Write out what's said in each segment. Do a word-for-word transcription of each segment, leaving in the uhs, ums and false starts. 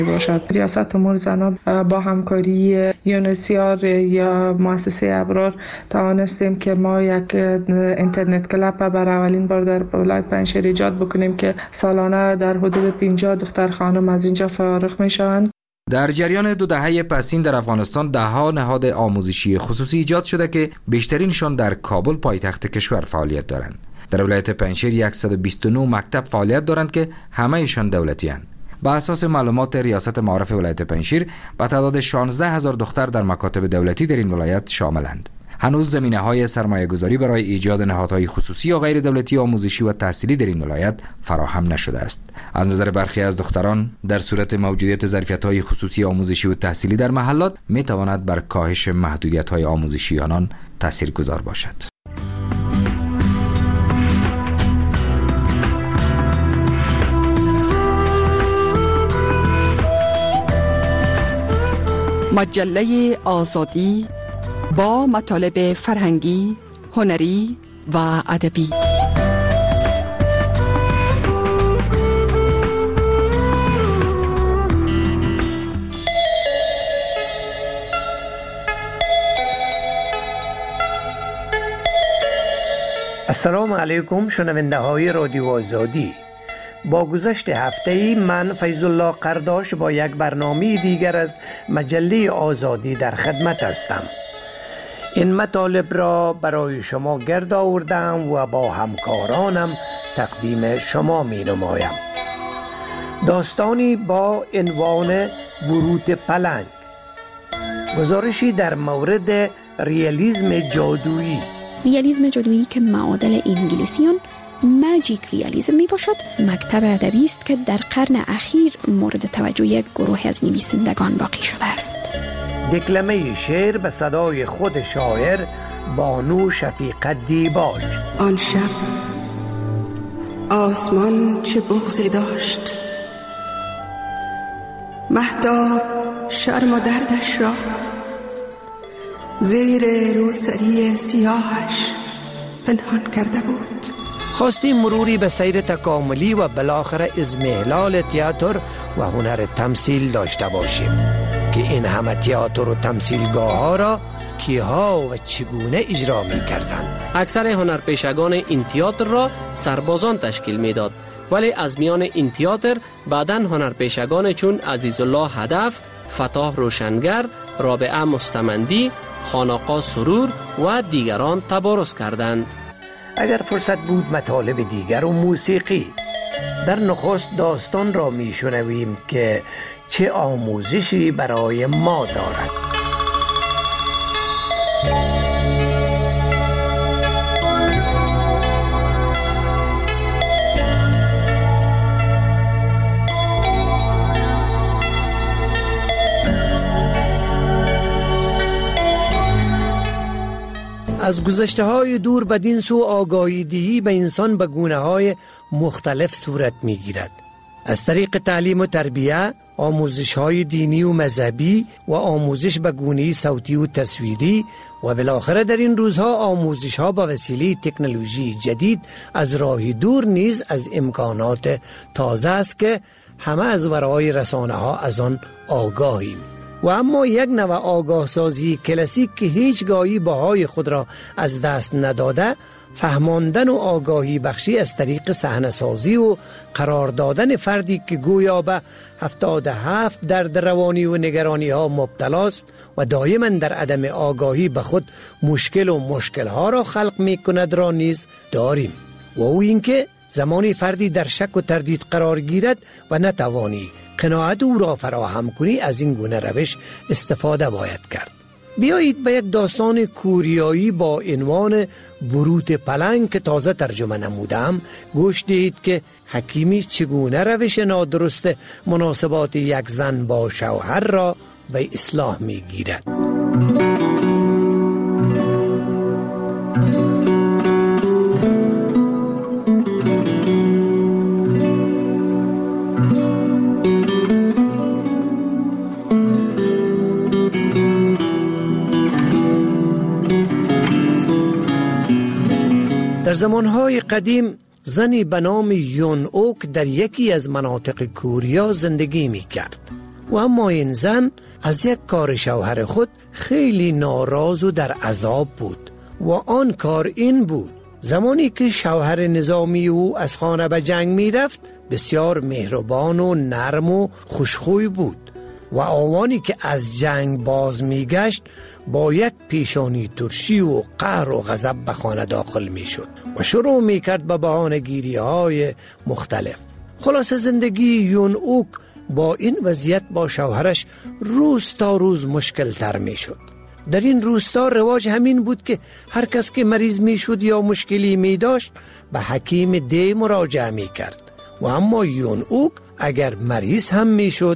باشد. ریاست امور زنان با همکاری یونسیار یا مؤسسه ابرار توانستیم که ما یک اینترنت کلاب بر اولین بار در ولایت پنجشیر ایجاد بکنیم که سالانه در حدود پنجاه دختر خانم از اینجا فارغ می شوند. در جریان دو دهه پسین در افغانستان ده ها نهاد آموزشی خصوصی ایجاد شده که بیشترینشان در کابل پایتخت کشور فعالیت دارند. در ولایت پنجشیر صد و بیست و نه مکتب فعالیت دارند که همه‌شان دولتی اند. با اساس معلومات ریاست معارف ولایت پنجشیر به تعداد شانزده هزار دختر در مکاتب دولتی در این ولایت شاملند. هنوز زمینه‌های سرمایه‌گذاری برای ایجاد نهادهای خصوصی یا غیر دولتی آموزشی و تحصیلی در این ولایت فراهم نشده است. از نظر برخی از دختران در صورت موجودیت ظرفیت‌های خصوصی آموزشی و تحصیلی در محلات می‌تواند بر کاهش محدودیت‌های آموزشی آنان تاثیرگذار باشد. مجله آزادی با مطالب فرهنگی، هنری و ادبی. السلام علیکم شنونده های رادیو آزادی. با گذشت هفته‌ای من فیض الله قرداش با یک برنامه دیگر از مجله آزادی در خدمت هستم. این مطالب را برای شما گرد آوردم و با همکارانم تقدیم شما می نمایم. داستانی با عنوان بروت پلنگ، گزارشی در مورد ریالیسم جادویی. ریالیسم جادویی که معادل انگلیسیون ماجیک ریالیسم می باشد، مکتب ادبی است که در قرن اخیر مورد توجه یک گروه از نویسندگان باقی شده است. دکلمه شعر به صدای خود شاعر بانو شفیقه دیباج. آن شب آسمان چه بغضی داشت، مهتاب شرم و دردش را زیر روسری سیاهش پنهان کرده بود. خواستیم مروری به سیر تکاملی و بالاخره اضمحلال تئاتر و هنر تمثیل داشته باشیم که این همه تئاتر و تمثیلگاه ها را کیها و چگونه اجرا می کردند. اکثر هنرپیشگان این تئاتر را سربازان تشکیل می داد، ولی از میان این تئاتر بعداً هنرپیشگان چون عزیزالله هدف، فتاح روشنگر، رابعه مستمندی، خانقا سرور و دیگران تبارز کردند. اگر فرصت بود مطالب دیگر و موسیقی. در نخست داستان را می شنویم که چه آموزشی برای ما دارد. از گذشته های دور بدین سو آگاهی دهی به انسان به گونه های مختلف صورت می گیرد. از طریق تعلیم و تربیه، آموزش های دینی و مذهبی و آموزش به گونه صوتی و تصویری و بالاخره در این روزها آموزش ها به وسیله تکنولوژی جدید از راه دور نیز از امکانات تازه است که همه از ورای رسانه ها از آن آگاهیم. و اما یک نوع آگاه سازی کلاسیک که هیچگاهی بهای خود را از دست نداده، فهماندن و آگاهی بخشی از طریق صحنه سازی و قرار دادن فردی که گویا به هفتاد و هفت درد روانی و نگرانی ها مبتلاست و دائما در عدم آگاهی به خود مشکل و مشکل ها را خلق می کند را نیز داریم. و او اینکه زمانی فردی در شک و تردید قرار گیرد و نتوانی قناعت او را فراهم کنی، از این گونه روش استفاده باید کرد. بیایید به یک داستان کوریایی با عنوان بروت پلنگ که تازه ترجمه نمودم گوش دهید که حکیمی چگونه روش نادرست مناسبات یک زن با شوهر را به اصلاح می گیرد. در زمانهای قدیم زنی به نام یون اوک در یکی از مناطق کوریا زندگی می کرد. و اما این زن از یک کار شوهر خود خیلی ناراض و در عذاب بود و آن کار این بود: زمانی که شوهر نظامی او از خانه به جنگ می رفت بسیار مهربان و نرم و خوشخوی بود و آوانی که از جنگ باز می گشت با یک پیشانی ترشی و قهر و غضب به خانه داخل می شد و شروع می کرد به بهانه‌گیری های مختلف. خلاص زندگی یون اوک با این وضعیت با شوهرش روز تا روز مشکل تر می شد. در این روستا رواج همین بود که هر کس که مریض می شد یا مشکلی می داشت به حکیم ده مراجعه می کرد و اما یون اوک اگر مریض هم می شد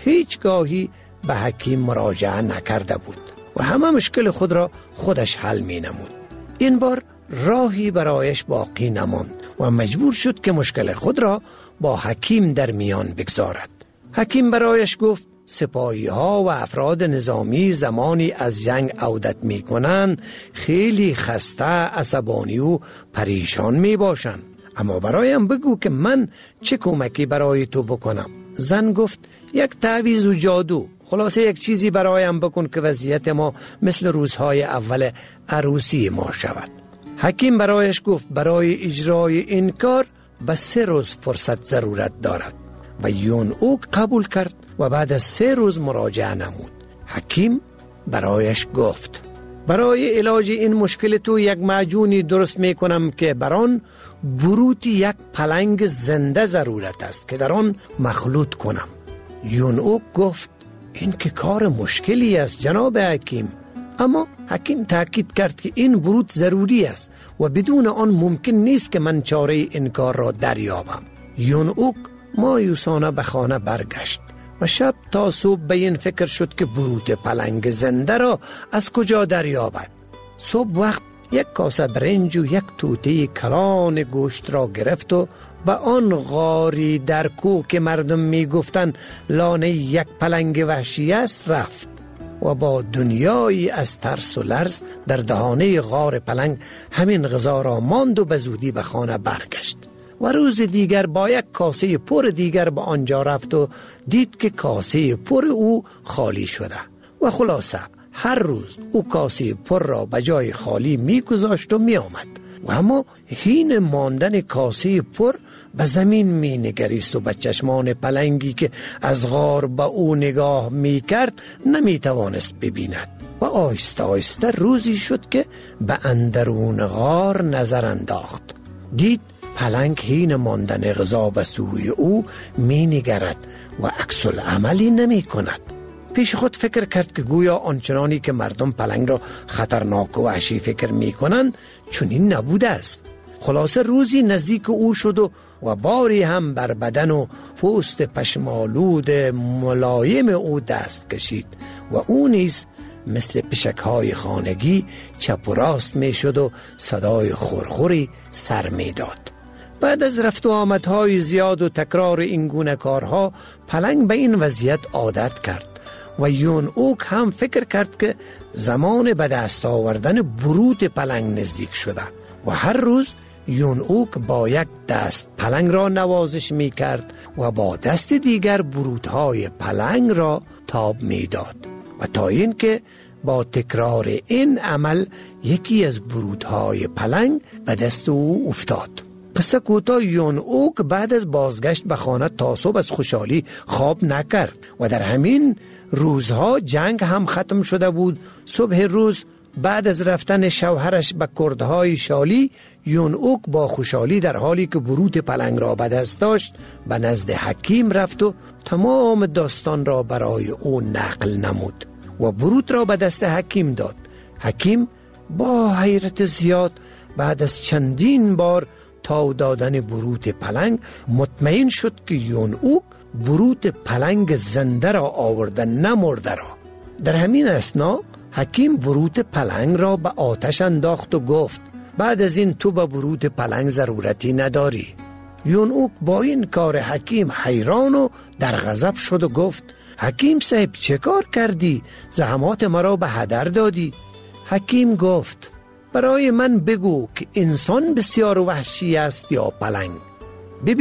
هیچگاهی به حکیم مراجعه نکرده بود و همه مشکل خود را خودش حل می نمود. این بار راهی برایش باقی نماند و مجبور شد که مشکل خود را با حکیم در میان بگذارد. حکیم برایش گفت سپاهی ها و افراد نظامی زمانی از جنگ عودت می کنند خیلی خسته، عصبانی و پریشان می باشند، اما برایم بگو که من چه کمکی برای تو بکنم. زن گفت یک تعویض و جادو، خلاصه یک چیزی برایم بکن که وضعیت ما مثل روزهای اول عروسی ما شود. حکیم برایش گفت برای اجرای این کار به سه روز فرصت ضرورت دارد و یون اوک قبول کرد و بعد از سه روز مراجعه نمود. حکیم برایش گفت برای علاج این مشکل تو یک معجونی درست می کنم که بران بروت یک پلنگ زنده ضرورت است که در آن مخلوط کنم. یون اوک گفت این که کار مشکلی است جناب حکیم، اما حکیم تاکید کرد که این بروت ضروری است و بدون آن ممکن نیست که من چاره این کار را دریابم. یون اوک مایوسانه به خانه برگشت و شب تا صبح به این فکر شد که بروت پلنگ زنده را از کجا دریابد. صبح وقت یک کاسه برنج و یک توته کلان گوشت را گرفت و به آن غاری در کوه که مردم می گفتن لانه یک پلنگ وحشی است رفت و با دنیایی از ترس و لرز در دهانه غار پلنگ همین غذا را ماند و به زودی به خانه برگشت و روز دیگر با یک کاسه پر دیگر به آنجا رفت و دید که کاسه پر او خالی شده و خلاصه هر روز او کاسه پر را به جای خالی می گذاشت و می آمد و اما حین ماندن کاسه پر به زمین می نگریست و به چشمان پلنگی که از غار به او نگاه می کرد نمی توانست ببیند و آهسته آهسته روزی شد که به اندرون غار نظر انداخت. دید پلنگ حین ماندن غذا به سوی او می نگرد و عکس العملی نمی کند. پیش خود فکر کرد که گویا آنچنانی که مردم پلنگ را خطرناک و وحشی فکر می کنند چنین نبوده است. خلاصه روزی نزدیک او شد و, و باری هم بر بدن و پوست پشمالود ملایم او دست کشید و او نیز مثل پشکهای خانگی چپ و راست می شد و صدای خورخوری سر می داد. بعد از رفت و آمدهای زیاد و تکرار این گونه کارها پلنگ به این وضعیت عادت کرد و یون اوک هم فکر کرد که زمان به دست آوردن بروت پلنگ نزدیک شده و هر روز یون اوک با یک دست پلنگ را نوازش می کرد و با دست دیگر بروتهای پلنگ را تاب می داد و تا این که با تکرار این عمل یکی از بروتهای پلنگ به دست او افتاد. پس کوتاه یون اوک بعد از بازگشت به خانه تا صبح از خوشحالی خواب نکرد و در همین روزها جنگ هم ختم شده بود. صبح روز بعد از رفتن شوهرش به کردهای شالی یون اوک با خوشحالی در حالی که بروت پلنگ را به دست داشت به نزد حکیم رفت و تمام داستان را برای او نقل نمود و بروت را به دست حکیم داد. حکیم با حیرت زیاد بعد از چندین بار تا دادن بروت پلنگ مطمئن شد که یون اوک بروت پلنگ زنده را آورده نه مرده را. در همین اثنا حکیم بروت پلنگ را به آتش انداخت و گفت بعد از این تو به بروت پلنگ ضرورتی نداری. یون اوک با این کار حکیم حیران و در غضب شد و گفت حکیم صاحب چه کار کردی؟ زحمات مرا به هدر دادی. حکیم گفت برای من بگو که انسان بسیار وحشی است یا پلنگ. ببین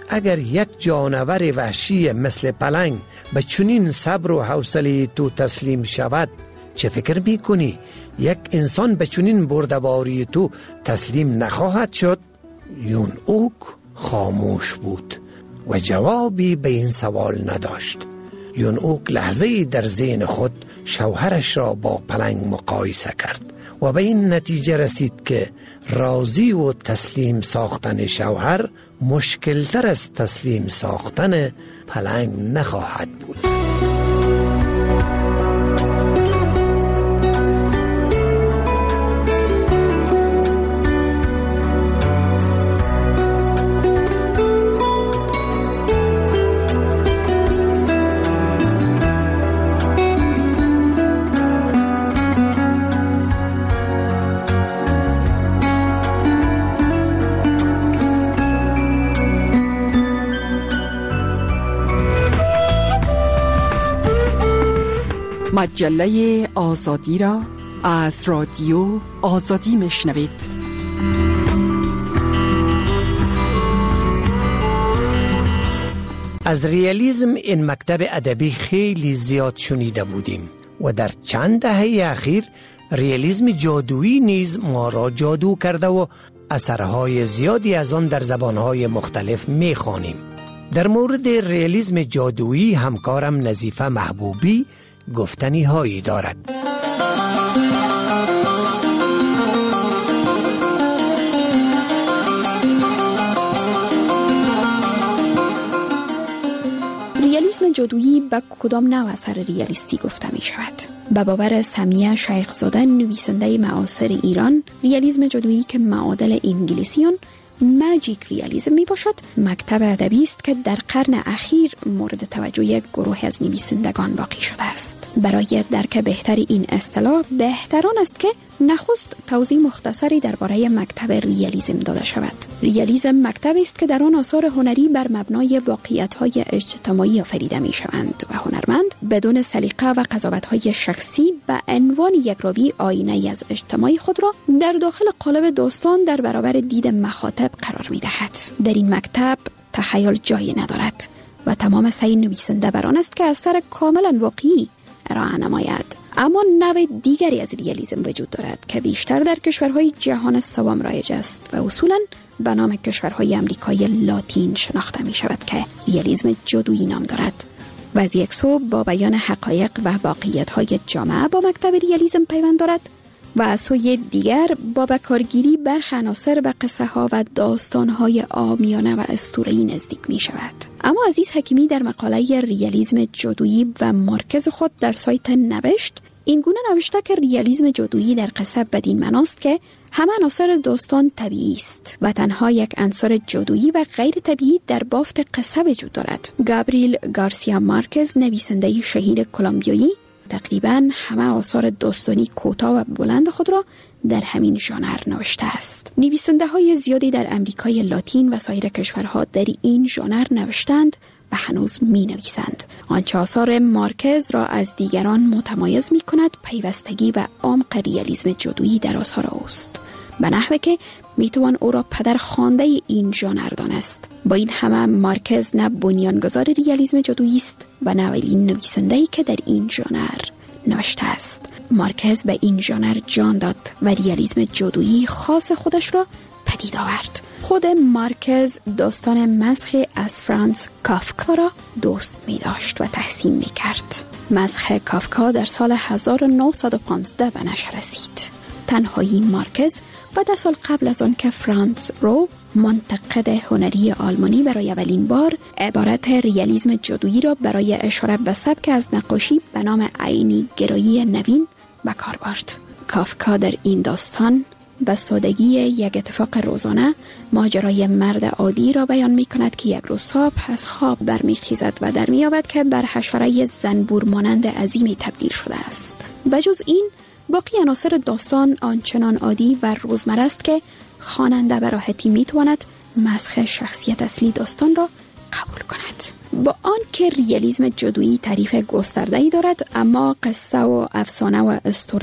اگر یک جانور وحشی مثل پلنگ به چنین صبر و حوصله تو تسلیم شود، چه فکر میکنی یک انسان به چنین بردباری تو تسلیم نخواهد شد؟ یون اوک خاموش بود و جوابی به این سوال نداشت. یون اوک لحظه‌ای در ذهن خود شوهرش را با پلنگ مقایسه کرد و به این نتیجه رسید که راضی و تسلیم ساختن شوهر مشکلتر از تسلیم ساختن پلنگ نخواهد بود. مجله آزادی را از رادیو آزادی میشنوید. از ریالیسم این مکتب ادبی خیلی زیاد شنیده بودیم و در چند دهه اخیر ریالیسم جادویی نیز ما را جادو کرده و اثرهای زیادی از آن در زبانهای مختلف میخوانیم. در مورد ریالیسم جادویی همکارم نظیفه محبوبی گفتنی هایی دارد. ریالیسم جادویی به کدام نوع اثر ریالیستی گفته می شود؟ به باور سمیه شیخزاده نویسنده معاصر ایران، ریالیسم جادویی که معادل انگلیسیان ماجیک ریالیسم می باشد، مکتب ادبی است که در قرن اخیر مورد توجه یک گروه از نویسندگان باقی شده است. برای درک بهتر این اصطلاح بهتران است که نخست توضیح مختصری درباره مکتب ریالیسم داده شود. ریالیسم مکتبی است که در آن آثار هنری بر مبنای واقعیت‌های اجتماعی آفریده می‌شوند و هنرمند بدون سلیقه و قضاوت‌های شخصی به عنوان یک راوی آینه‌ای از اجتماع خود را در داخل قالب داستان در برابر دید مخاطب قرار می‌دهد. در این مکتب تخیل جایی ندارد و تمام سعی نویسنده بر آن است که اثر کاملا واقعی ارائه نماید. اما نوع دیگری از ریالیسم وجود دارد که بیشتر در کشورهای جهان سوم رایج است و اصولاً به نام کشورهای امریکای لاتین شناخته می شود که ریالیسم جادویی نام دارد و از یک سو با بیان حقایق و واقعیت‌های جامعه با مکتب ریالیسم پیوند دارد و از سوی دیگر با بکارگیری برخی عناصر و قصه ها و داستان های عامیانه و اسطوره‌ای نزدیک می شود. اما عزیز حکیمی در مقاله ریالیسم جادویی و مارکز خود در سایت نوشت این گونه نوشته که ریالیسم جادویی در قصه بدین معناست که همه عناصر داستان طبیعی است و تنها یک عنصر جادویی و غیر طبیعی در بافت قصه وجود دارد. گابریل گارسیا مارکز نویسنده شهیر کلمبیایی تقریباً همه آثار داستانی کوتاه و بلند خود را در همین ژانر نوشته است. نویسنده های زیادی در امریکای لاتین و سایر کشورها در این ژانر نوشتند و هنوز می نویسند. آنچه آثار مارکز را از دیگران متمایز می کند پیوستگی و عمق ریالیسم جادویی در آثار اوست، به نحوی که می توان او را پدر خوانده این ژانر دانست. با این همه مارکز نه بنیانگذار ریالیسم جادویی است و نه اولین نویسنده‌ای که در این ژانر نوشته است. مارکز به این ژانر جان داد و ریالیسم جادویی خاص خودش را پدید آورد. خود مارکز داستان مسخ از فرانس کافکا را دوست می داشت و تحسین می کرد. مسخ کافکا در سال هزار و نهصد و پانزده به نشر رسید. تنهایی مارکز و ده سال قبل از آن که فرانس رو منتقد هنری آلمانی برای اولین بار عبارت ریالیسم جادویی را برای اشاره به سبک از نقاشی به نام عینی گرایی نوین به کار برد. کافکا در این داستان به سادگی یک اتفاق روزانه ماجرای مرد عادی را بیان می کند که یک روز صبح از خواب برمیخیزد و در می‌یابد که بر حشره زنبور مانند عظیمی تبدیل شده است. بجز این باقی عناصر داستان آنچنان عادی و روزمره است که خواننده به راحتی میتواند مسخ شخصیت اصلی داستان را قبول کند. با آن که ریالیسم جادویی تعریف گسترده‌ای دارد، اما قصه و افسانه و اسطوره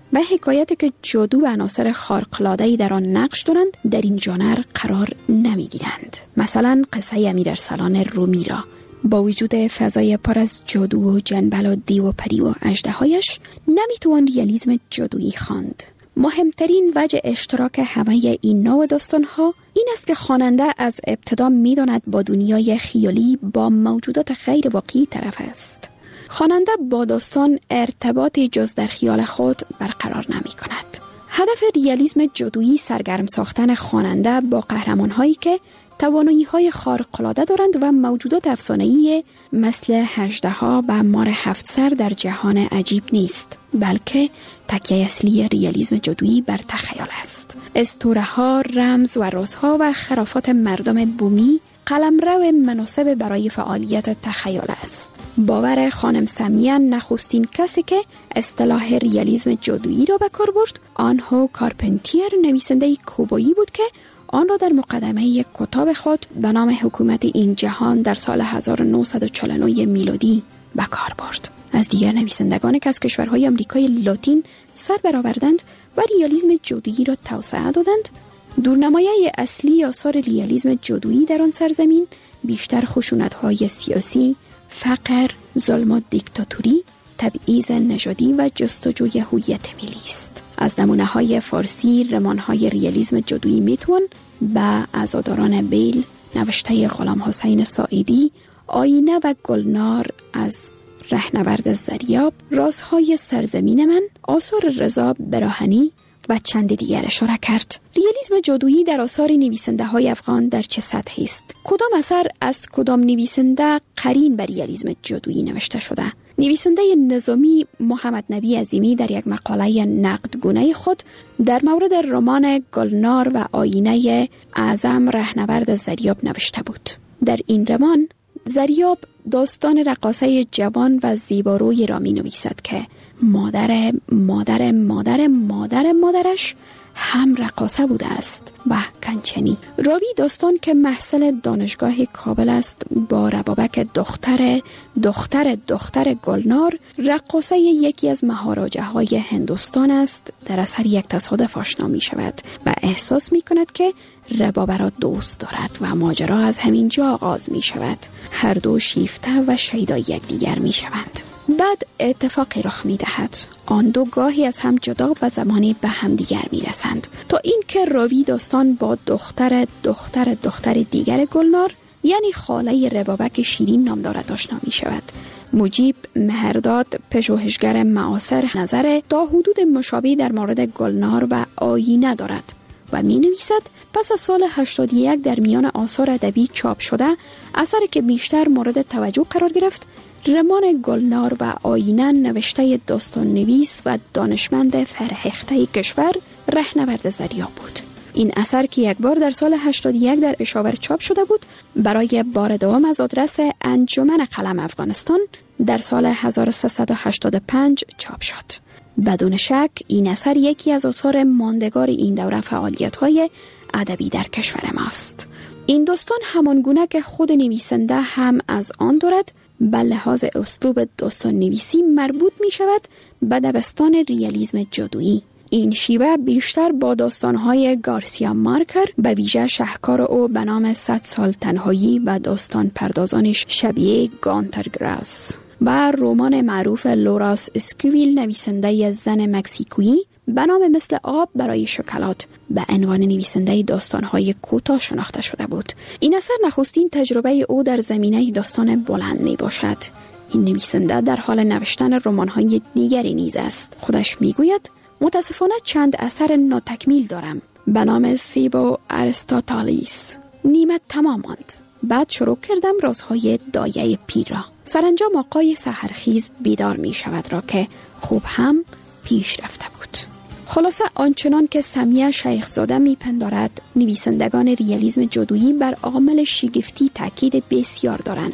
و حکایتی که جادو و عناصر خارق‌العاده‌ای در آن نقش دارند در این ژانر قرار نمی‌گیرند. مثلا قصه امیر ارسلان رومی را با وجود فضای پر از جادو و جنبل و دیو و پری و اژدهایش نمیتوان ریالیسم جادویی خواند. مهمترین وجه اشتراک همه این نوع داستان‌ها این است که خواننده از ابتدا می‌داند با دنیای خیالی با موجودات غیر واقعی طرف است. خواننده با داستان ارتباطی جز در خیال خود برقرار نمی‌کند. هدف ریالیسم جادویی سرگرم ساختن خواننده با قهرمان‌هایی که توانایی‌های خارق‌العاده دارند و موجودات افسانه‌ای مثل اژدها و مار هفت سر در جهان عجیب نیست، بلکه تکیه اصلی ریالیسم جادویی بر تخیل است. اسطوره‌ها، رمز و رازها و خرافات مردم بومی قلمرو مناسب برای فعالیت تخیل است. باور خانم سمیه نخستین کسی که اصطلاح ریالیسم جادویی را به کار برد، آنهو کارپنتیر، نویسنده کوبایی بود که آن را در مقدمه یک کتاب خود به نام حکومت این جهان در سال هزار و نهصد و چهل و نه میلادی به کار برد. از دیگر نویسندگانی که از کشورهای آمریکای لاتین سر برآوردند و ریالیسم جادویی را توسعه دادند، دورنمایه اصلی آثار ریالیسم جادویی در آن سرزمین بیشتر خشونت‌های سیاسی، فقر، ظلم و دیکتاتوری، تبعیض نژادی و جستجوی هویت ملی است. از نمونه‌های فارسی رمان‌های ریالیسم جادویی میتوان به عزاداران بیل، نوشته غلام حسین ساعدی، آینه و گلنار از رهنورد زریاب، رازهای سرزمین من، آثار رضا براهنی و چند دیگر اشاره کرد. ریالیسم جادویی در آثار نویسنده های افغان در چه سطحی است؟ کدام اثر از کدام نویسنده قرین بر ریالیسم جادویی نوشته شده؟ نویسنده نظامی محمد نبی عظیمی در یک مقاله نقدگونه خود در مورد رمان گلنار و آینه اعظم رهنورد زریاب نوشته بود. در این رمان زریاب داستان رقاصه جوان و زیباروی را می نویسد که مادر مادر مادر مادر مادرش هم رقاصه بوده است و کنچنی. راوی داستان که محصل دانشگاه کابل است با ربابک دختر دختر دختر گلنار، رقاصه یکی از مهاراجه های هندوستان است، در اثر یک تصادف آشنا می شود و احساس می کند که ربابه را دوست دارد و ماجرا از همین جا آغاز می شود. هر دو شیفته و شیدای یکدیگر می شوند. بعد اتفاقی رخ می دهد. آن دو گاهی از هم جدا و زمانی به هم دیگر می رسند تا اینکه راوی داستان با دختر دختر دختر دیگر گلنار یعنی خاله ربابک شیرین نام دارد آشنا می شود. مجیب مهرداد پژوهشگر معاصر نظر تا حدود مشابهی در مورد گلنار و آینه دارد و می نویسد پس از سال هشتاد و یک در میان آثار ادبی چاپ شده، اثری که بیشتر مورد توجه قرار گرفت رمان گلنار و آینه نوشته داستان نویس و دانشمند فرهیخته کشور رهنورد زریاب بود. این اثر که یک بار در سال هشتاد و یک در اشاور چاپ شده بود، برای بار دوم از آدرس انجمن قلم افغانستان در سال هزار و سیصد و هشتاد و پنج چاپ شد. بدون شک این اثر یکی از آثار ماندگار این دوره فعالیت‌های ادبی در کشور ماست. این داستان همانگونه که خود نویسنده هم از آن دارد، به لحاظ اسلوب داستان نویسی مربوط می شود به دبستان ریالیسم جادویی. این شیوه بیشتر با داستان‌های گارسیا مارکر به ویژه شهکار او به نام صد سال تنهایی و داستان پردازانش شبیه گانترگراس و رمان معروف لوراس اسکویل نویسنده زن مکزیکویی به نام مثل آب برای شکلات به عنوان نویسنده داستان‌های کوتاه شناخته شده بود. این اثر نخستین تجربه او در زمینه داستان بلند می باشد. این نویسنده در حال نوشتن رمان‌های دیگری نیز است. خودش میگوید متاسفانه چند اثر ناتکمیل دارم به نام سیبو ارستاتالیس. نیمه تمام ماند. بعد شروع کردم رازهای دایه پیر را. سرانجام آقای سحرخیز بیدار می شود را که خوب هم پیش رفته بود. خلاصه آنچنان که سمیه شیخزاده می پندارد، نویسندگان ریالیسم جادویی بر عامل شگفتی تاکید بسیار دارند.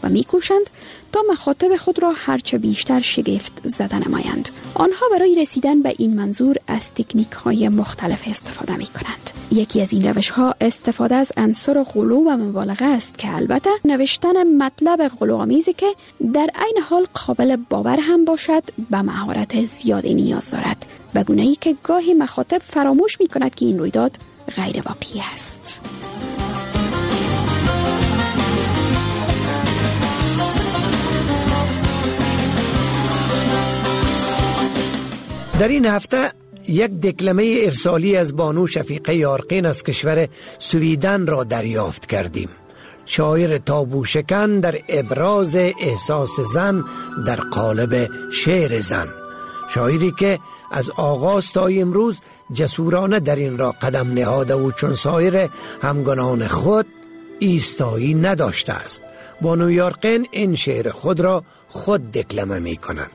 و می‌کوشند تا مخاطب خود را هرچه بیشتر شگفت زده نمایند. آنها برای رسیدن به این منظور از تکنیک‌های مختلف استفاده می‌کنند. یکی از این روش‌ها استفاده از عنصر غلو و مبالغه است که البته نوشتن مطلب غلوآمیزی که در عین حال قابل باور هم باشد به مهارت زیادی نیاز دارد، به گونه‌ای که گاهی مخاطب فراموش می‌کند که این رویداد غیر واقعی است. در این هفته یک دکلمه ارسالی از بانو شفیقه یارقین از کشور سویدن را دریافت کردیم. شاعر تابو شکن در ابراز احساس زن در قالب شعر زن، شاعری که از آغاز تا امروز جسورانه در این را قدم نهاده و چون سایر همگنان خود ایستایی نداشته است. بانو یارقین این شعر خود را خود دکلمه می کنند.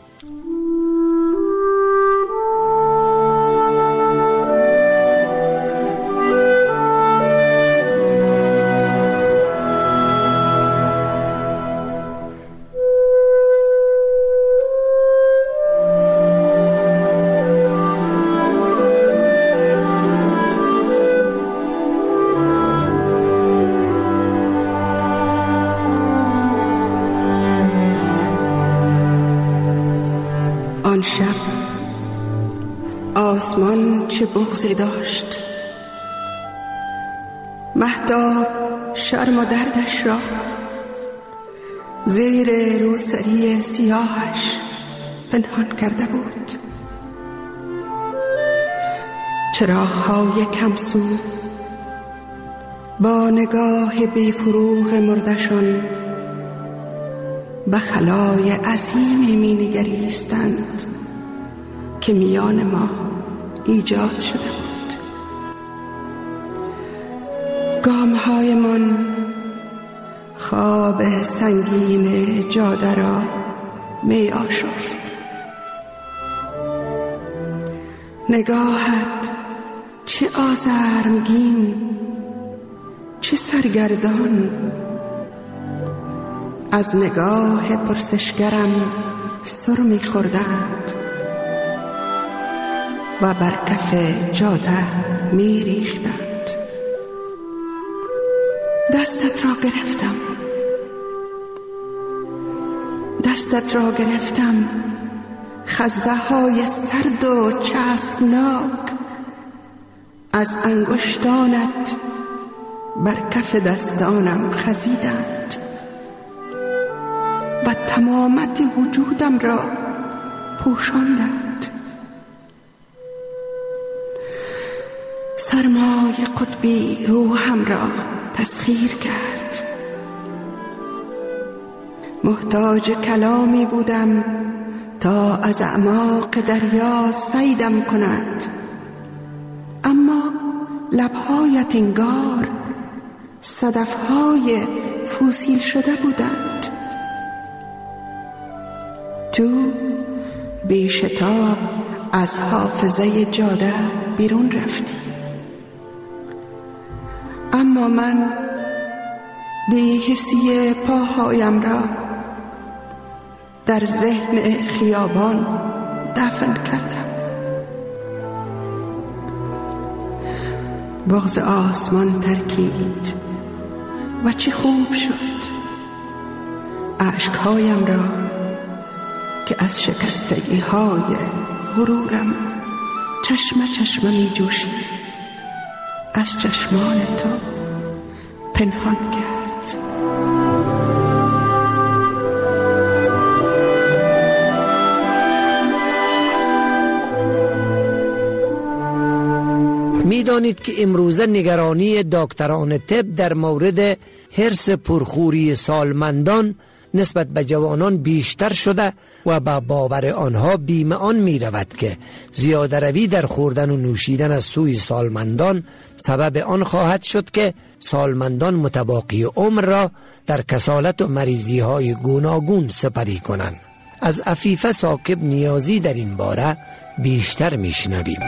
آن شب آسمان چه بغضی داشت، مهتاب شرم و دردش را زیر روسری سیاهش پنهان کرده بود. چراغ‌های کمسو با نگاه بی‌فروغ مردشان به خلای عظیمی می نگریستند که میان ما ایجاد شده بود. گام‌های من خواب سنگین جاده را می آشفت. نگاهت چه آزرمگین، چه سرگردان، از نگاه پرسشگرم سر می خوردند و بر کف جاده می ریختند. دستت را گرفتم، دستت را گرفتم، خزه های سرد و چسبناک از انگشتانت بر کف دستانم خزیدند و تمامت وجودم را پوشاندند. سرمای قطبی روحم را تسخیر کرد. محتاج کلامی بودم تا از اعماق دریا صیدم کند، اما لبهایت انگار صدفهای فوسیل شده بودند. تو بی شتاب از حافظه جاده بیرون رفتی، اما من بی حسی پاهایم را در ذهن خیابان دفن کردم. بغض آسمان ترکید و چه خوب شد. اشکهایم را که از شکستگی های غرورم چشم چشم می جوشید از چشمان تو پنهان کرد. می دانید که امروزه نگرانی دکتران طب در مورد حرص پرخوری سالمندان نسبت به جوانان بیشتر شده و با باور آنها بیم آن می رود که زیاده روی در خوردن و نوشیدن از سوی سالمندان سبب آن خواهد شد که سالمندان متباقی عمر را در کسالت و مریضی های گوناگون سپری کنند. از عفیفه ثاقب نیازی در این باره بیشتر می شنویم.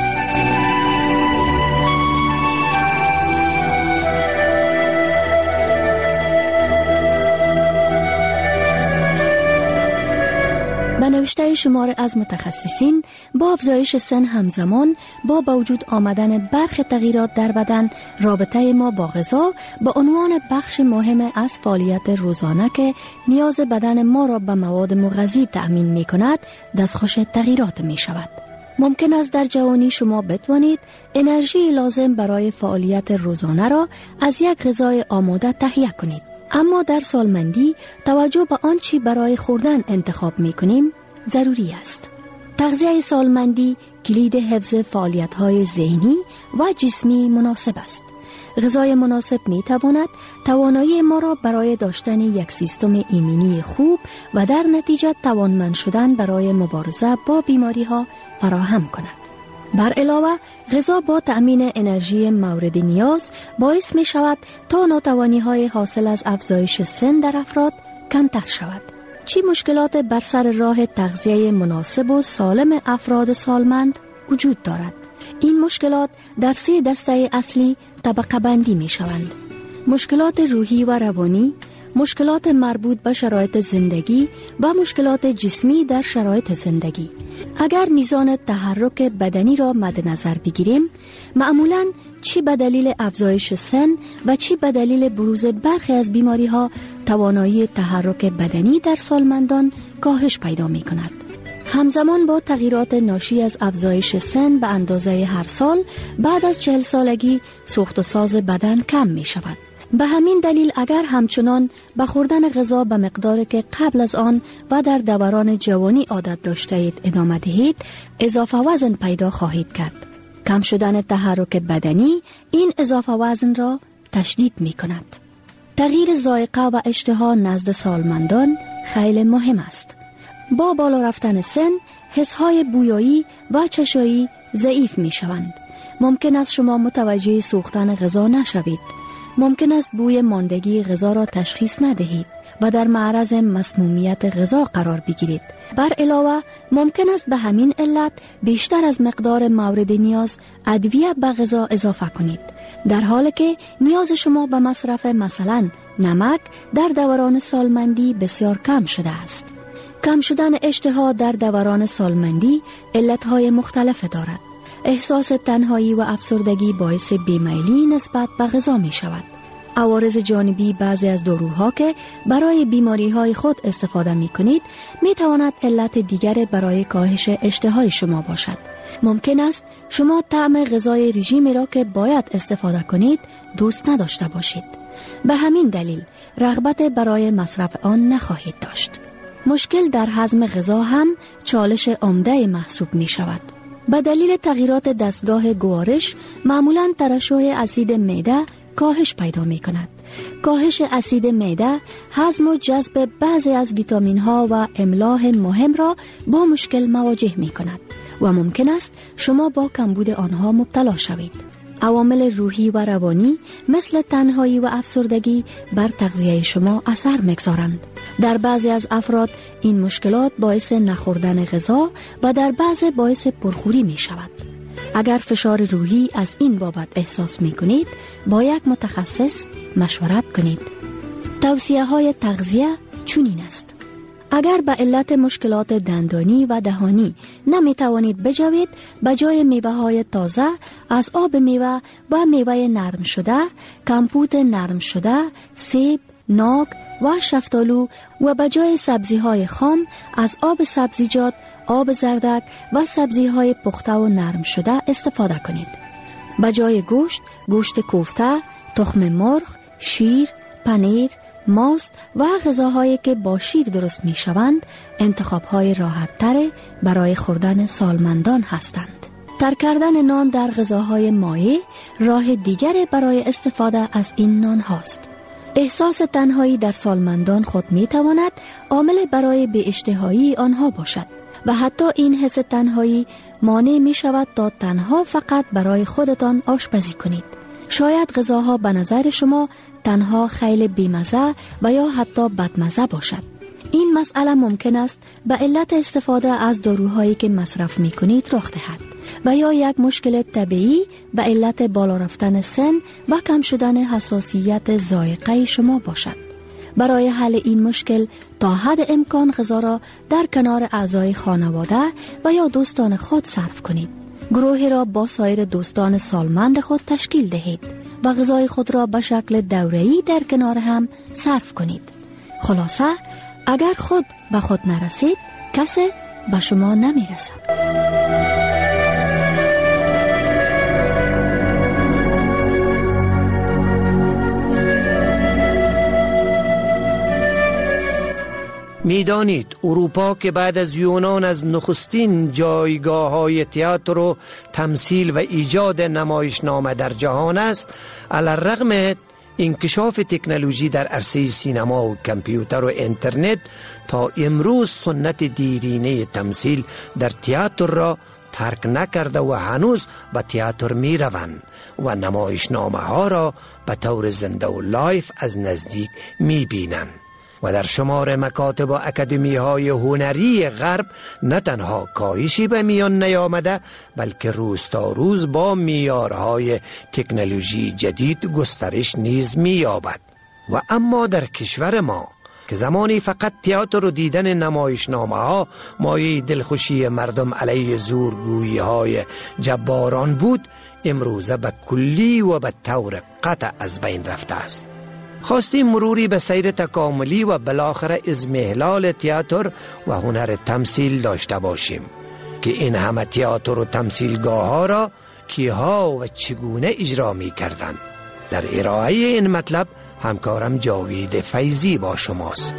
به نوشته شمار از متخصصین با افزایش سن همزمان با با وجود آمدن برخی تغییرات در بدن، رابطه ما با غذا به عنوان بخش مهم از فعالیت روزانه که نیاز بدن ما را به مواد مغذی تأمین می کند دستخوش تغییرات می شود. ممکن است در جوانی شما بتوانید انرژی لازم برای فعالیت روزانه را از یک غذای آماده تهیه کنید، اما در سالمندی توجه به آنچه برای خوردن انتخاب می کنیم ضروری است. تغذیه سالمندی کلید حفظ فعالیت‌های ذهنی و جسمی مناسب است. غذای مناسب می تواند توانایی ما را برای داشتن یک سیستم ایمنی خوب و در نتیجه توانمند شدن برای مبارزه با بیماری ها فراهم کند. بر علاوه غذا با تأمین انرژی مورد نیاز باعث می شود تا ناتوانی های حاصل از افزایش سن در افراد کمتر شود. چی مشکلات بر سر راه تغذیه مناسب و سالم افراد سالمند وجود دارد؟ این مشکلات در سه دسته اصلی طبقه بندی می شوند. مشکلات روحی و روانی، مشکلات مربوط به شرایط زندگی و مشکلات جسمی در شرایط زندگی. اگر میزان تحرک بدنی را مد نظر بگیریم، معمولاً چی به دلیل افزایش سن و چی به دلیل بروز برخی از بیماری ها توانایی تحرک بدنی در سالمندان کاهش پیدا می کند. همزمان با تغییرات ناشی از افزایش سن به اندازه هر سال بعد از چهل سالگی سوخت و ساز بدن کم می شود. به همین دلیل اگر همچنان به خوردن غذا به مقداری که قبل از آن و در دوران جوانی عادت داشته اید ادامه دهید، اضافه وزن پیدا خواهید کرد. کم شدن تحرک بدنی این اضافه وزن را تشدید می کند. تغییر ذائقه و اشتها نزد سالمندان خیلی مهم است. با بالا رفتن سن، حسهای بویایی و چشایی ضعیف می شوند. ممکن است شما متوجه سوختن غذا نشوید. ممکن است بوی ماندگی غذا را تشخیص ندهید و در معرض مسمومیت غذا قرار بگیرید. بر علاوه ممکن است به همین علت بیشتر از مقدار مورد نیاز ادویه به غذا اضافه کنید، در حالی که نیاز شما به مصرف مثلا نمک در دوران سالمندی بسیار کم شده است. کم شدن اشتها در دوران سالمندی علتهای مختلف دارد. احساس تنهایی و افسردگی باعث بیمیلی نسبت به غذا می شود. عوارض جانبی بعضی از داروها که برای بیماری های خود استفاده می کنید می تواند علت دیگر برای کاهش اشتهای شما باشد. ممکن است شما طعم غذای رژیمی را که باید استفاده کنید دوست نداشته باشید. به همین دلیل رغبت برای مصرف آن نخواهید داشت. مشکل در هضم غذا هم چالش عمده محسوب می شود. به دلیل تغییرات دستگاه گوارش معمولاً ترشح اسید معده کاهش پیدا می کند. کاهش اسید معده هضم و جذب بعضی از ویتامین ها و املاح مهم را با مشکل مواجه می کند و ممکن است شما با کمبود آنها مبتلا شوید. عوامل روحی و روانی مثل تنهایی و افسردگی بر تغذیه شما اثر می‌گذارند. در بعضی از افراد این مشکلات باعث نخوردن غذا و در بعضی باعث پرخوری می شود. اگر فشار روحی از این بابت احساس می کنید، با یک متخصص مشورت کنید. توصیه های تغذیه چنین است: اگر به علت مشکلات دندانی و دهانی نمی توانید بجوید، به جای میوه های تازه از آب میوه و میوه نرم شده، کمپوت نرم شده، سیب، ناک و شفتالو و به جای سبزی های خام از آب سبزیجات، آب زردک و سبزی های پخته و نرم شده استفاده کنید. به جای گوشت، گوشت کوفته، تخم مرغ، شیر، پنیر، ماست و غذاهایی که با شیر درست می شوند انتخاب‌های راحت‌تر برای خوردن سالمندان هستند. ترک کردن نان در غذاهای مایع راه دیگر برای استفاده از این نان هاست. احساس تنهایی در سالمندان خود می تواند عامل برای بی اشتهایی آنها باشد و حتی این حس تنهایی مانع می شود تا تنها فقط برای خودتان آشپزی کنید. شاید غذاها به نظر شما تنها خیلی بیمزه و یا حتی بدمزه باشد. این مسئله ممکن است به علت استفاده از داروهایی که مصرف می کنید رخ دهد و یا یک مشکل طبیعی به علت بالا رفتن سن و کم شدن حساسیت ذائقه شما باشد. برای حل این مشکل تا حد امکان غذا را در کنار اعضای خانواده و یا دوستان خود صرف کنید. گروهی را با سایر دوستان سالمند خود تشکیل دهید و غذای خود را به شکل دوره‌ای در کنار هم صرف کنید. خلاصه اگر خود به خود نرسید، کسی به شما نمی رسد. میدانید اروپا که بعد از یونان از نخستین جایگاه های تئاتر و تمثیل و ایجاد نمایشنامه در جهان است، علی‌الرغم انکشاف تکنولوژی در عرصه سینما و کامپیوتر و اینترنت تا امروز سنت دیرینه تمثیل در تئاتر را ترک نکرده و هنوز به تئاتر می روند و نمایشنامه ها را به طور زنده و لایف از نزدیک می بینند. و در شمار مکاتب و اکادمی های هنری غرب نه تنها کاهشی به میان نیامده، بلکه روز تا روز با معیارهای تکنولوژی جدید گسترش نیز می‌یابد. و اما در کشور ما که زمانی فقط تئاتر و دیدن نمایشنامه ها مایه دلخوشی مردم علیه زورگویی های جباران بود، امروزه به کلی و به طور قطع از بین رفته است. خواستیم مروری به سیر تکاملی و بالاخره اضمحلال تئاتر و هنر تمثیل داشته باشیم که این همه تئاتر و تمثیلگاه ها را کیها و چگونه اجرا می کردن. در ارائه این مطلب همکارم جاوید فیضی با شماست.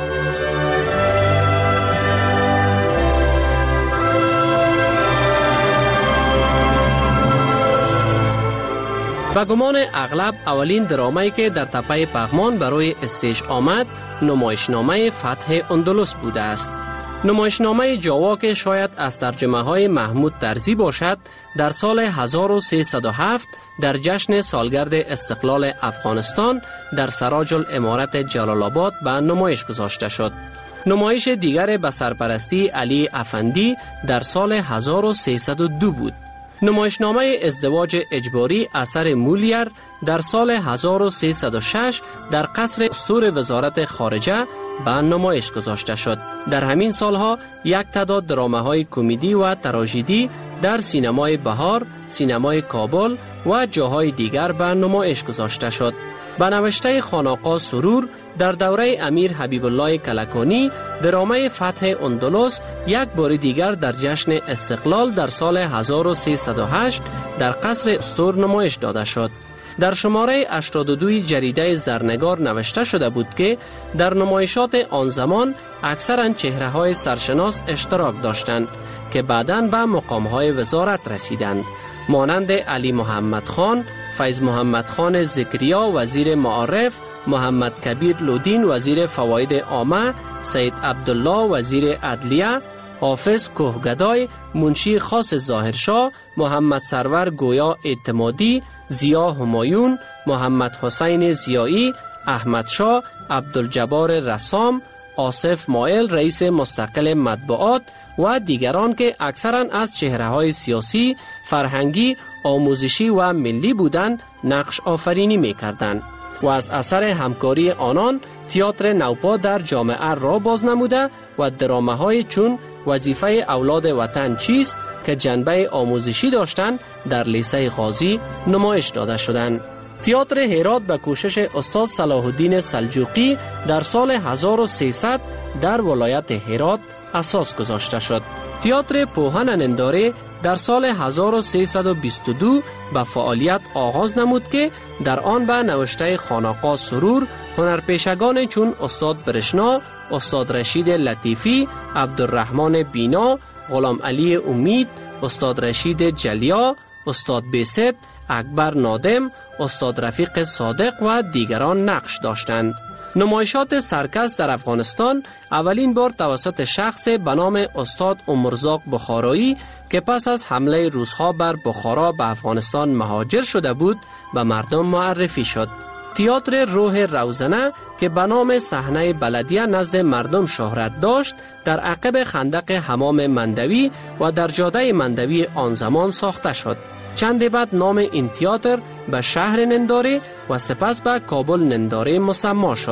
به گمان اغلب اولین درامایی که در تپه پغمان برای استیج آمد نمایشنامه فتح اندلس بوده است. نمایشنامه جاوا که شاید از ترجمه های محمود طرزی باشد، در سال هزار و سیصد و هفت در جشن سالگرد استقلال افغانستان در سراج الامارت جلال آباد به نمایش گذاشته شد. نمایش دیگر به سرپرستی علی افندی در سال هزار و سیصد و دو بود. نمایشنامه ازدواج اجباری اثر مولیر در سال هزار و سیصد و شش در قصر استور وزارت خارجه به نمایش گذاشته شد. در همین سالها یک تعداد درامه‌های کمدی و تراژدی در سینمای بهار، سینمای کابل و جاهای دیگر به نمایش گذاشته شد. به نوشته خانقاه سرور در دوره امیر حبیب الله کلکانی، درامه فتح اندلس یک بار دیگر در جشن استقلال در سال هزار و سیصد و هشت در قصر استور نمایش داده شد. در شماره هشتاد و دو جریده زرنگار نوشته شده بود که در نمایشات آن زمان اکثرا چهره‌های سرشناس اشتراک داشتند که بعداً به مقام‌های وزارت رسیدند، مانند علی محمد خان، فیض محمد خان ذکریا وزیر معارف، محمد کبیر لودین وزیر فواید عامه، سید عبدالله وزیر عدلیه، حافظ کوهگدای، منشی خاص ظاهرشاه، محمد سرور گویا اعتمادی، ضیا همایون، محمد حسین ضیایی، احمد شاه، عبدالجبار رسام، آصف مایل رئیس مستقل مطبوعات و دیگران که اکثرا از چهره‌های سیاسی، فرهنگی، آموزشی و ملی بودند نقش آفرینی می‌کردند و از اثر همکاری آنان تئاتر نوپا در جامعه را باز نموده و درامه‌های چون وظیفه اولاد وطن چیست که جنبه آموزشی داشتند در لیسه غازی نمایش داده شدند. تئاتر هرات به کوشش استاد صلاح الدین سلجوقی در سال هزار و سیصد در ولایت هرات اساس گذاشته شد. تئاتر پوهن ننداره در سال هزار و سیصد و بیست و دو به فعالیت آغاز نمود که در آن به نوشته خانقاه سرور هنرپیشگان چون استاد برشنا، استاد رشید لطیفی، عبدالرحمن بینا، غلام علی امید، استاد رشید جلیا، استاد بیست، اکبر نادم، استاد رفیق صادق و دیگران نقش داشتند. نمایشات سرکس در افغانستان اولین بار توسط شخص به نام استاد عمرزاق بخارایی که پس از حمله روس‌ها بر بخارا به افغانستان مهاجر شده بود به مردم معرفی شد. تئاتر روح روزنه که به نام صحنه بلدیه نزد مردم شهرت داشت، در عقب خندق حمام مندوی و در جاده مندوی آن زمان ساخته شد. چند بعد نام این تئاتر به شهر ننداره و سپس به کابل ننداره مسما شد.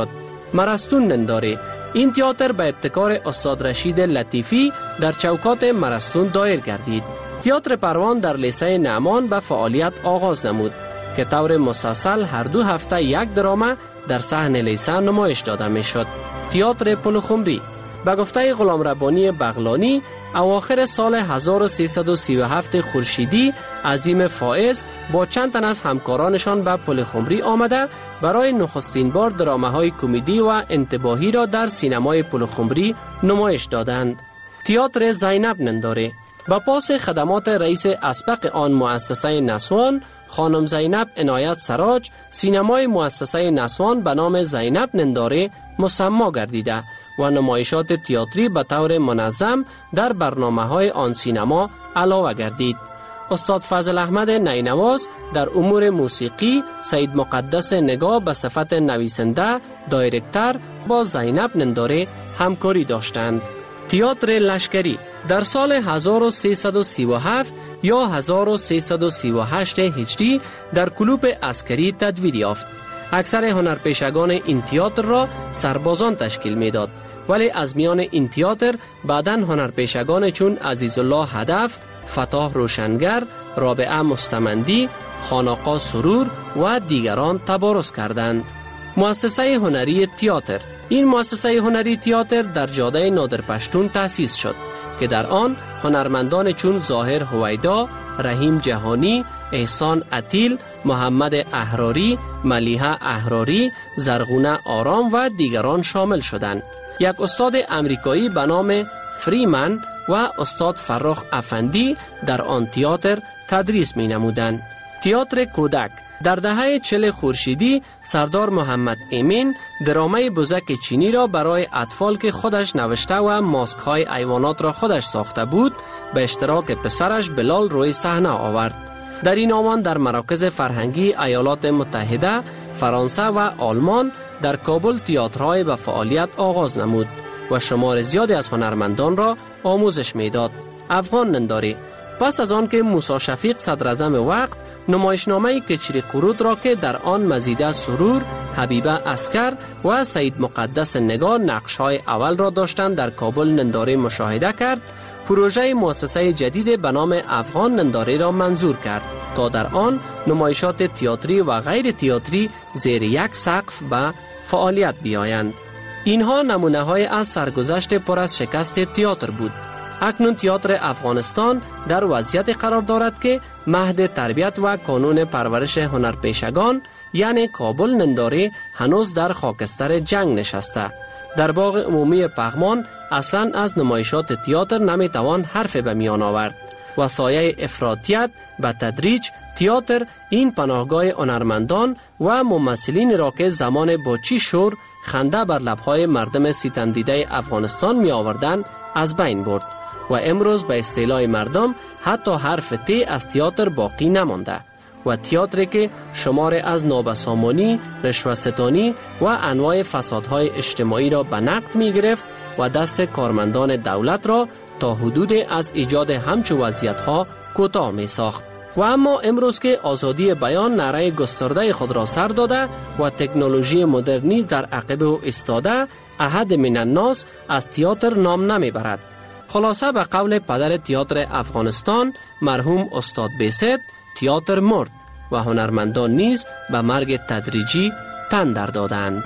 مرستون ننداره. این تئاتر به ابتکار استاد رشید لطیفی در چوکات مرستون دایر گردید. تئاتر پروان در لیسه نعمان به فعالیت آغاز نمود که طور مسلسل هر دو هفته یک درامه در صحن لیسه نمایش داده می شد. تئاتر پلخمری به گفته غلام ربانی بغلانی اواخر سال هزار و سیصد و سی و هفت خورشیدی عظیم فائز با چند تن از همکارانشان به پلخمری آمده برای نخستین بار درامه های کمدی و انتباهی را در سینمای پلخمری نمایش دادند. تئاتر زینب ننداره با پاس خدمات رئیس اسبق آن مؤسسه نسوان خانم زینب عنایت سراج، سینمای مؤسسه نسوان به نام زینب ننداره مسما گردیده و نمایشات تئاتری به طور منظم در برنامه‌های آن سینما علاوه گردید. استاد فضل احمد نینواز در امور موسیقی، سید مقدس نگاه به صفت نویسنده، دایرکتر با زینب ننداره همکاری داشتند. تئاتر لشکری در سال هزار و سیصد و سی و هفت یا هزار و سیصد و سی و هشت هجری در کلوپ عسکری تدوین یافت. اکثر هنرپیشگان این تئاتر را سربازان تشکیل میداد، ولی از میان این تئاتر بعداً هنرپیشگان چون عزیزالله هدف، فتاح روشنگر، رابعه مستمندی، خانقا سرور و دیگران تبارز کردند. مؤسسه هنری تئاتر این مؤسسه هنری تئاتر در جاده نادرپشتون تأسیس شد که در آن هنرمندان چون ظاهر هویدا، رحیم جهانی، احسان عتیل، محمد احراری، ملیحه احراری، زرغونه آرام و دیگران شامل شدند. یک استاد امریکایی به نام فریمن و استاد فرخ افندی در آن تئاتر تدریس می نمودند. تئاتر کودک در دهه چل خورشیدی سردار محمد امین درامه بزک چینی را برای اطفال که خودش نوشته و ماسک های حیوانات را خودش ساخته بود به اشتراک پسرش بلال روی صحنه آورد. در این آمان در مراکز فرهنگی ایالات متحده، فرانسه و آلمان در کابل تئاترهای به فعالیت آغاز نمود و شمار زیادی از هنرمندان را آموزش میداد. افغان ننداری پس از آن که موسی شفیق صدراعظم وقت نمایشنامه کچری قرود را که در آن مزیده سرور، حبیبه عسکر و سید مقدس نگاه نقش‌های اول را داشتند در کابل ننداره مشاهده کرد، پروژه مؤسسه جدید به نام افغان ننداره را منظور کرد تا در آن نمایشات تئاتری و غیر تئاتری زیر یک سقف به فعالیت بیایند. اینها نمونه‌های از سرگذشت پر از شکست تئاتر بود. اکنون تئاتر افغانستان در وضعیت قرار دارد که مهد تربیت و کانون پرورش هنرپیشگان یعنی کابل ننداره هنوز در خاکستر جنگ نشسته. در باغ عمومی پغمان اصلا از نمایشات تئاتر نمیتوان حرف به میان آورد و سایه افراطیت به تدریج تئاتر این پناهگاه هنرمندان و ممثلین را که زمان با چی شور خنده بر لبهای مردم ستم دیده افغانستان می آوردند از بین برد و امروز به اصطلاح مردم حتی حرف تی از تئاتر باقی نمانده و تئاتری که شمار از نابسامانی، رشوه‌ستانی و انواع فسادهای اجتماعی را به نقد می گرفت و دست کارمندان دولت را تا حدود از ایجاد همچو وضعیت‌ها کوتاه می ساخت. و اما امروز که آزادی بیان نعره گسترده خود را سر داده و تکنولوژی مدرنی در عقب او ایستاده، احد من الناس از تئاتر نام نمی برد. خلاصه به قول پدر تئاتر افغانستان مرحوم استاد بیست، تئاتر مرد و هنرمندان نیز به مرگ تدریجی تن در دادند.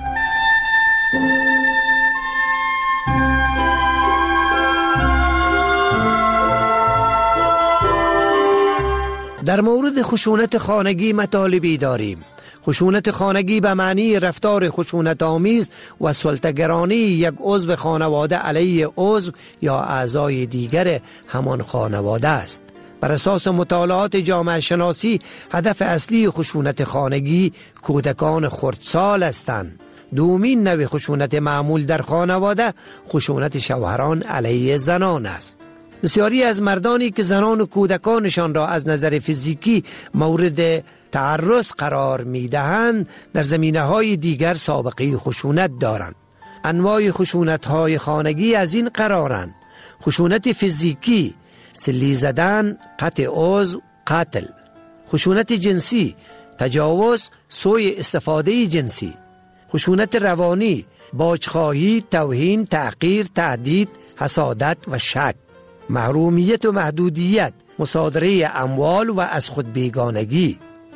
در مورد خشونت خانگی مطالبی داریم. خشونت خانگی به معنی رفتار خشونت آمیز و سلطه‌گرانی یک عضو خانواده علیه عضو یا اعضای دیگر همان خانواده است. بر اساس مطالعات جامعه شناسی هدف اصلی خشونت خانگی کودکان خردسال هستند. دومین نوع خشونت معمول در خانواده خشونت شوهران علیه زنان است. بسیاری از مردانی که زنان و کودکانشان را از نظر فیزیکی مورد تعرض قرار می دهند در زمینه‌های دیگر سابقه خشونت دارند. انواع خشونت‌های خانگی از این قرارند: خشونت فیزیکی، سلی زدن، قطع عضو، قتل. خشونت جنسی، تجاوز، سوء استفاده جنسی. خشونت روانی، باجخواهی، توهین، تحقیر، تهدید، حسادت و شک، محرومیت و محدودیت، مصادره اموال و از خود بیگانگی.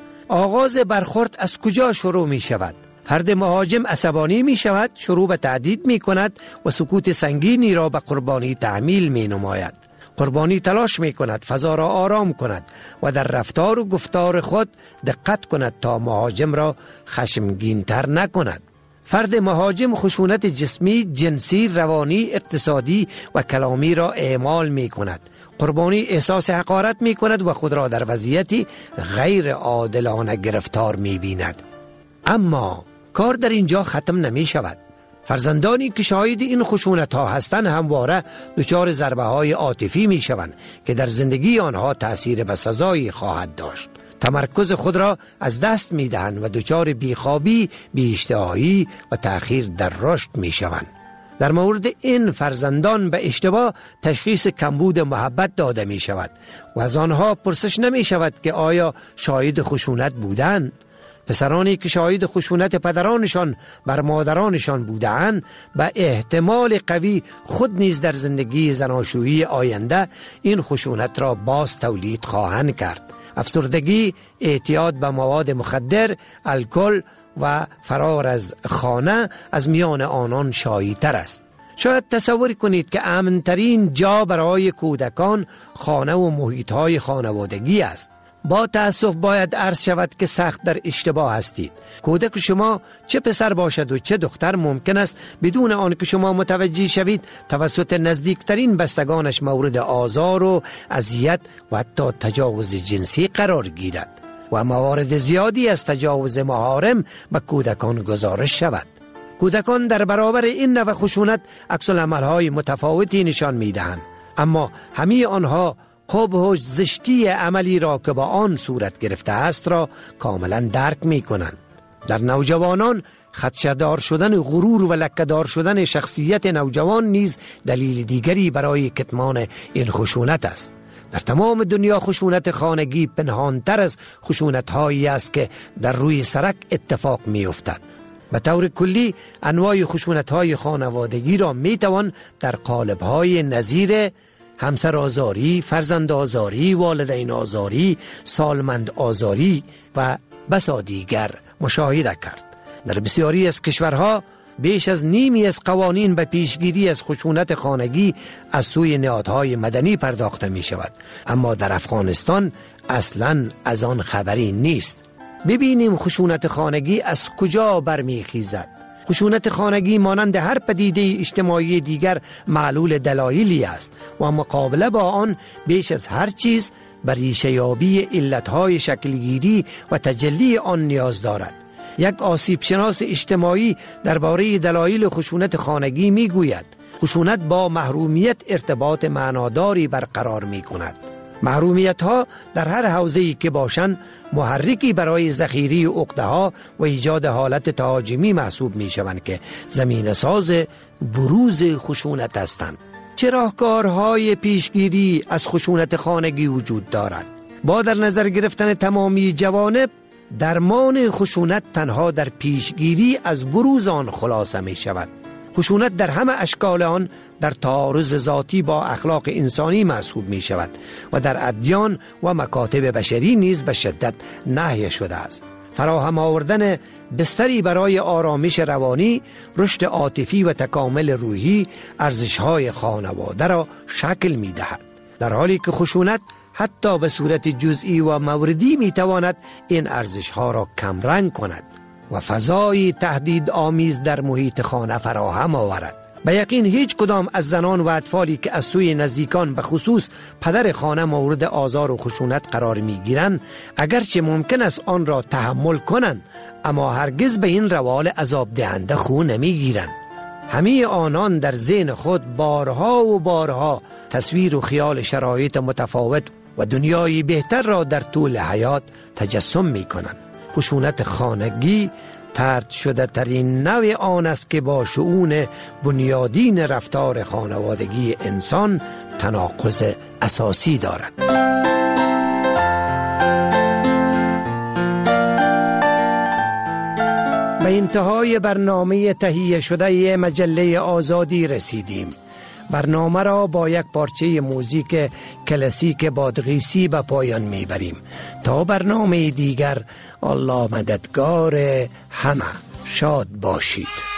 آغاز برخورد از کجا شروع می شود؟ فرد مهاجم عصبانی می شود، شروع به تهدید می کند و سکوت سنگینی را به قربانی تحمیل می نماید. قربانی تلاش می کند فضا را آرام کند و در رفتار و گفتار خود دقت کند تا مهاجم را خشمگین تر نکند. فرد مهاجم خشونت جسمی، جنسی، روانی، اقتصادی و کلامی را اعمال می کند. قربانی احساس حقارت می کند و خود را در وضعیتی غیر عادلانه گرفتار می بیند. اما کار در اینجا ختم نمی شود. فرزندانی که شاهد این خشونت ها هستند همواره دچار ضربه های عاطفی می شوند که در زندگی آنها تأثیر بسزایی خواهد داشت. تمرکز خود را از دست می دهند و دچار بیخوابی، بی‌اشتهایی و تأخیر در رشد می شوند. در مورد این فرزندان به اشتباه تشخیص کمبود محبت داده می شود و از آنها پرسش نمی شود که آیا شاهد خشونت بودند. پسرانی که شاهد خشونت پدرانشان بر مادرانشان بودند به احتمال قوی خود نیز در زندگی زناشویی آینده این خشونت را باز تولید خواهند کرد. افسردگی، اعتیاد به مواد مخدر، الکل و فرار از خانه از میان آنان شایع‌تر است. شاید تصور کنید که امن‌ترین جا برای کودکان خانه و محیط‌های خانوادگی است. با تأسف باید عرض شود که سخت در اشتباه هستید. کودک شما چه پسر باشد و چه دختر ممکن است بدون آن که شما متوجه شوید توسط نزدیکترین بستگانش مورد آزار و اذیت و حتی تجاوز جنسی قرار گیرد و موارد زیادی از تجاوز محارم به کودکان گزارش شود. کودکان در برابر این نوع خشونت عکس العمل‌های متفاوتی نشان می‌دهند، اما همه آنها قبح و زشتی عملی را که با آن صورت گرفته است را کاملا درک می کنند. در نوجوانان خدشه‌دار شدن غرور و لکه‌دار شدن شخصیت نوجوان نیز دلیل دیگری برای کتمان این خشونت است. در تمام دنیا خشونت خانگی پنهانتر از خشونت‌هایی است که در روی سرک اتفاق می افتد. به طور کلی انواع خشونت‌های خانوادگی را می توان در قالب‌های نظیر همسر آزاری، فرزند آزاری، والدین آزاری، سالمند آزاری و بسا دیگر مشاهده کرد. در بسیاری از کشورها بیش از نیمی از قوانین به پیشگیری از خشونت خانگی از سوی نهادهای مدنی پرداخته می شود، اما در افغانستان اصلاً از آن خبری نیست. ببینیم خشونت خانگی از کجا برمیخیزد. خشونت خانگی مانند هر پدیده اجتماعی دیگر معلول دلایلی است و مقابله با آن بیش از هر چیز بر ریشه‌یابی علتهای شکلگیری و تجلی آن نیاز دارد. یک آسیب شناس اجتماعی درباره دلایل خشونت خانگی می گوید خشونت با محرومیت ارتباط معناداری برقرار می کند. محرومیت ها در هر حوزه‌ای که باشند محرکی برای ذخیره عقده‌ها و ایجاد حالت تهاجمی محسوب می شوند که زمینه ساز بروز خشونت هستند. چه راهکارهای پیشگیری از خشونت خانگی وجود دارد؟ با در نظر گرفتن تمامی جوانب، درمان خشونت تنها در پیشگیری از بروز آن خلاصه می شود. خشونت در همه اشکال آن در تعارض ذاتی با اخلاق انسانی محسوب می شود و در ادیان و مکاتب بشری نیز به شدت نهی شده است. فراهم آوردن بستری برای آرامش روانی، رشد عاطفی و تکامل روحی ارزش‌های خانواده را شکل می دهد، در حالی که خشونت حتی به صورت جزئی و موردی می تواند این ارزش‌ها را کمرنگ کند و فضای تهدید آمیز در محیط خانه فراهم آورد. به یقین هیچ کدام از زنان و اطفالی که از سوی نزدیکان به خصوص پدر خانه مورد آزار و خشونت قرار می گیرند، اگرچه ممکن است آن را تحمل کنند، اما هرگز به این روال عذاب دهنده خو نمی گیرند. همه آنان در ذهن خود بارها و بارها تصویر و خیال شرایط متفاوت و دنیای بهتر را در طول حیات تجسم می کنند. خشونت خانگی طرد شده ترین نوع آن است که با شؤون بنیادین رفتار خانوادگی انسان تناقض اساسی دارد. به انتهای برنامه تهیه شده مجله آزادی رسیدیم. برنامه را با یک پارچه موزیک کلاسیک بادغیسی به پایان میبریم. تا برنامه دیگر، الله مددگار همه. شاد باشید.